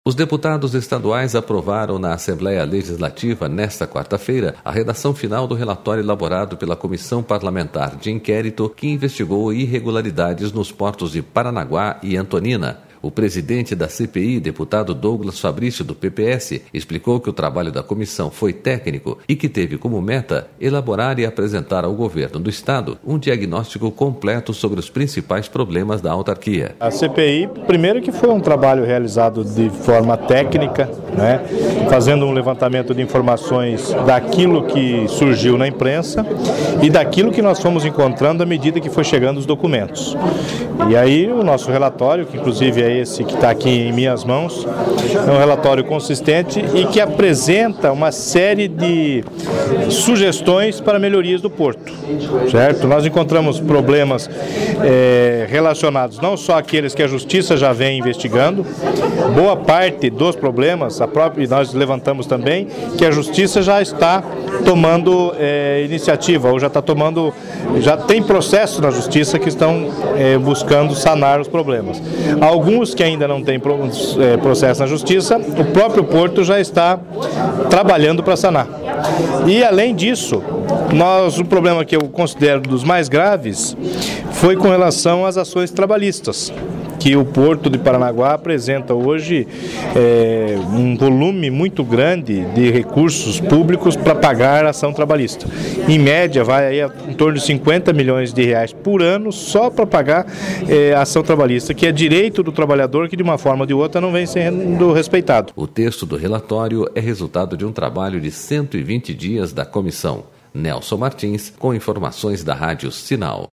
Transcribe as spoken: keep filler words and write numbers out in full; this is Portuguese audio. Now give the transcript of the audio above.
Os deputados estaduais aprovaram na Assembleia Legislativa, nesta quarta-feira, a redação final do relatório elaborado pela Comissão Parlamentar de Inquérito que investigou irregularidades nos portos de Paranaguá e Antonina. O presidente da C P I, deputado Douglas Fabrício, do P P S, explicou que o trabalho da comissão foi técnico e que teve como meta elaborar e apresentar ao governo do Estado um diagnóstico completo sobre os principais problemas da autarquia. A C P I, primeiro que foi um trabalho realizado de forma técnica, né, fazendo um levantamento de informações daquilo que surgiu na imprensa e daquilo que nós fomos encontrando à medida que foi chegando os documentos. E aí o nosso relatório, que inclusive é esse que está aqui em minhas mãos, é um relatório consistente e que apresenta uma série de sugestões para melhorias do porto, certo? Nós encontramos problemas é, relacionados não só àqueles que a Justiça já vem investigando, boa parte dos problemas, a própria, nós levantamos também que a Justiça já está tomando é, iniciativa, ou já está tomando, já tem processos na Justiça que estão é, buscando sanar os problemas. Alguns que ainda não têm processo na Justiça, o próprio Porto já está trabalhando para sanar. E além disso, nós, o problema que eu considero dos mais graves foi com relação às ações trabalhistas, que o Porto de Paranaguá apresenta hoje é, um volume muito grande de recursos públicos para pagar a ação trabalhista. Em média, vai aí a, em torno de cinquenta milhões de reais por ano só para pagar é, a ação trabalhista, que é direito do trabalhador que de uma forma ou de outra não vem sendo respeitado. O texto do relatório é resultado de um trabalho de cento e vinte dias da comissão. Nelson Martins, com informações da Rádio Sinal.